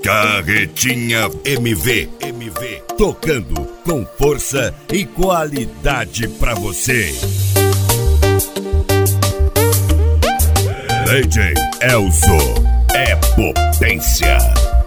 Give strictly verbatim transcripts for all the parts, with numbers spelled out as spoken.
Carretinha M V, M V, tocando com força e qualidade pra você. D J Elzo é potência.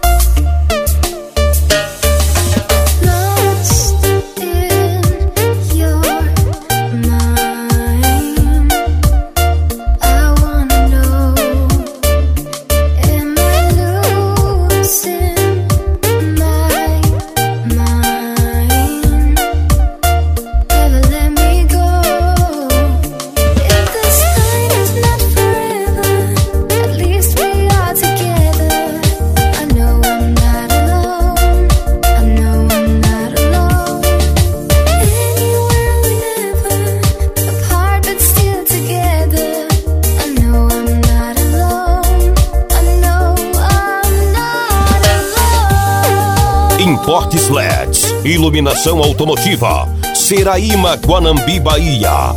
Importes L E Ds, iluminação automotiva, Seraíma, Guanambi, Bahia.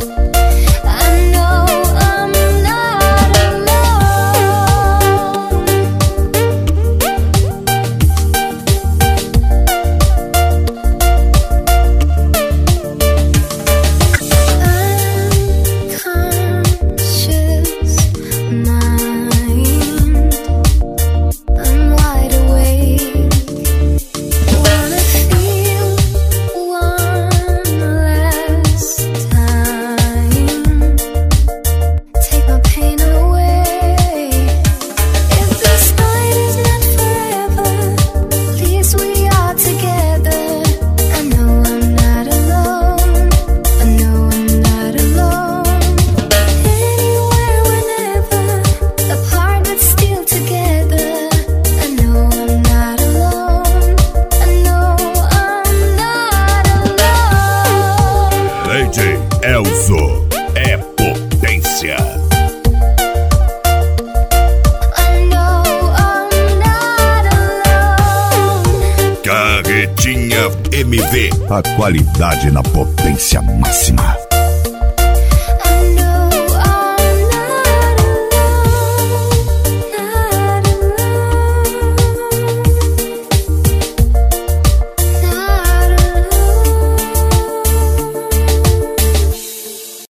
D J Elzo é potência. Carretinha M V, a qualidade na potência máxima.